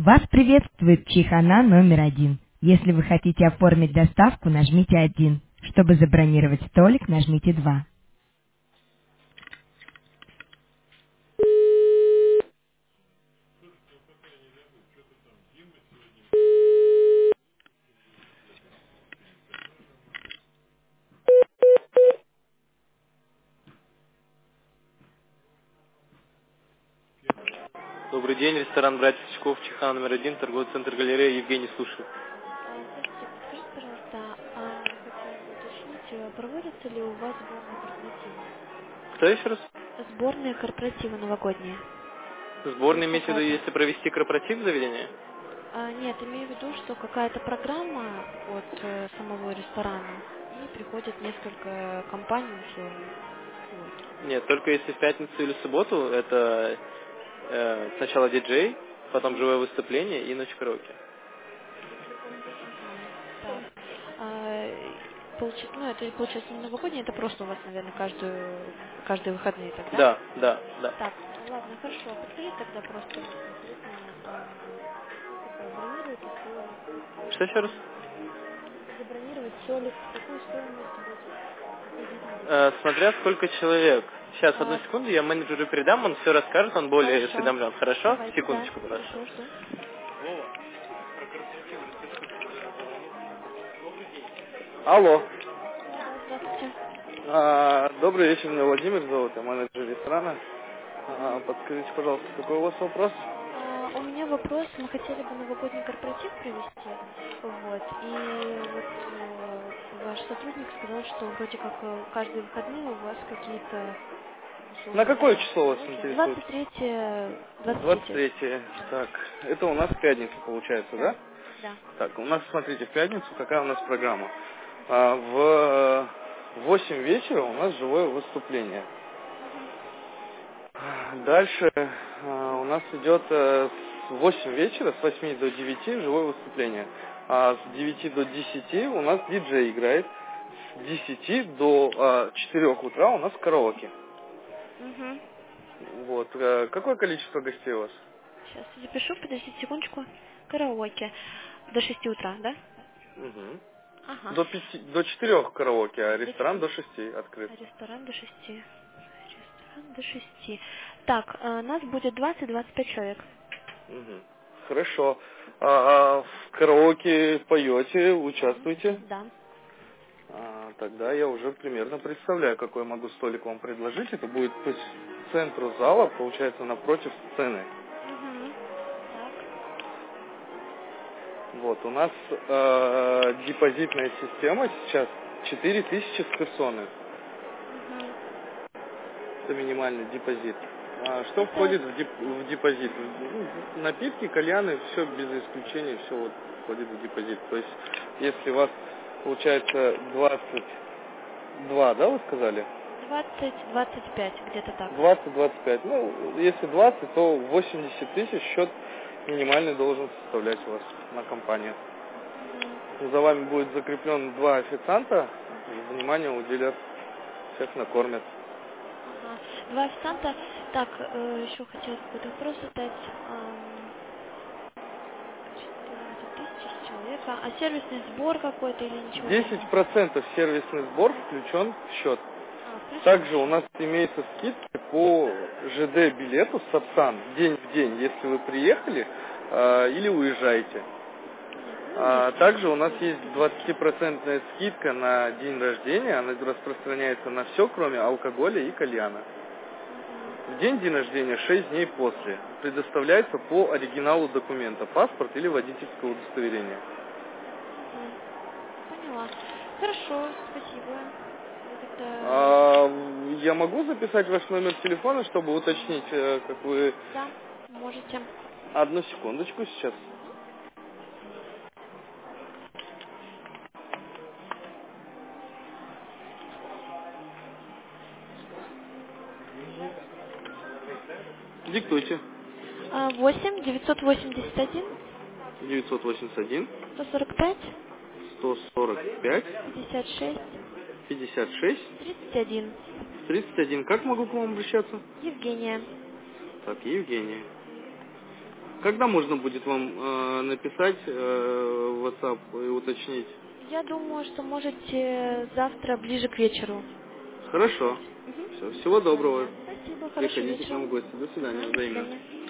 Вас приветствует чайхана номер 1. Если вы хотите оформить доставку, нажмите 1. Чтобы забронировать столик, нажмите 2. Добрый день, ресторан «Братьев Тичков», Чайхана номер 1, торговый центр «Галерея», Евгений, слушаю. Здравствуйте. Подскажите, пожалуйста, я хотела бы уточнить, проводятся ли у вас сборные корпоративы? Кто еще раз? Сборные корпоративы новогодние. То Сборный есть имеете в виду, какая-то... если провести корпоратив в заведении? Нет, имею в виду, что какая-то программа от самого ресторана, и приходят несколько компаний условно. Вот. Нет, только если в пятницу или субботу, это сначала диджей, потом Мгм. живое выступление и ночь караоке. Мгм. Так. Это получается не новогодние, это просто у вас, наверное, каждые выходные тогда? Да, да, да. Так, ладно, хорошо. Подскажите тогда просто конкретно, сколько бронировать столик, Что еще раз? забронировать столик, какую стоимость будет приблизительно депозит? Смотря сколько человек. Сейчас, одну А, секунду, я менеджеру передам, он все расскажет, он более хорошо. осведомлен. Хорошо? Давайте, да. Секундочку, пожалуйста. Хорошо, жду. Алло. Да, здравствуйте. Добрый вечер, меня Владимир зовут, я менеджер ресторана. Подскажите, пожалуйста, какой у вас вопрос? У меня вопрос. Мы хотели бы новогодний корпоратив провести. Вот. И вот ваш сотрудник сказал, что вроде как каждые выходные у вас какие-то На условно какое говоря, число вас уроки. интересует? 23 23 23. Так, это у нас пятница получается, Да, да? да. Так, у нас, смотрите, в пятницу какая у нас программа? В 8 вечера у нас живое выступление. Мгм. Дальше у нас идет с 8 вечера, с 8 до 9 живое выступление. А с 9 до 10 у нас диджей играет. С 10 до 4 утра у нас караоке. Угу. Вот. Какое количество гостей у вас? Сейчас запишу, подождите секундочку. Караоке. До 6 утра, да? Мгм. Ага. До 4 караоке, а До ресторан до 6 открыт. Ресторан до 6. Ресторан до 6. Так, нас будет 20-25 человек. Мгм. Хорошо. А в караоке поете, Да, участвуете? да. Тогда я уже примерно представляю, какой могу столик вам предложить. Это будет по центру зала, получается, напротив сцены. Угу. Так. Вот, у нас депозитная система сейчас 4000 с персоны. Угу. Это минимальный депозит. Что Это... входит в депозит? Напитки, кальяны, все без исключения, все вот входит в депозит. То есть, если у вас получается 22, да, вы сказали? 20-25, где-то так. 20-25. Ну, если 20, то 80 тысяч счет минимальный должен составлять у вас на компанию. Угу. За вами будет закреплен 2 официанта, внимание уделят, всех накормят. Ага. 2 официанта. Так, еще хотела какой-то вопрос задать. 14 тысяч человека. А сервисный сбор какой-то или ничего не имеется? 10% сервисный сбор включен в счет. Включен Также у счет. нас имеется скидка по ЖД билету Сапсан день в день, если вы приехали или уезжаете. Понятно. Ну, если Также у нас будет есть специфика. 20% скидка на день рождения, она распространяется на все, кроме алкоголя и кальяна. Угу. В день рождения 6 дней после предоставляется по оригиналу документа, паспорт или водительское удостоверение. Угу. Поняла. Хорошо, спасибо. Я тогда... Я могу записать ваш номер телефона, чтобы уточнить, как вы... Да, можете. Одну секундочку сейчас. Диктуйте. 8-981 981 145 145 56 56 31. 31. Как могу к вам обращаться? Евгения. Так, Евгения. Когда можно будет вам написать в WhatsApp и уточнить? Я думаю, что можете завтра ближе к вечеру. Хорошо. Угу. Все, всего доброго. Спасибо, хорошего Приходите к вечера. нам в гости. До свидания, До взаимно. свидания.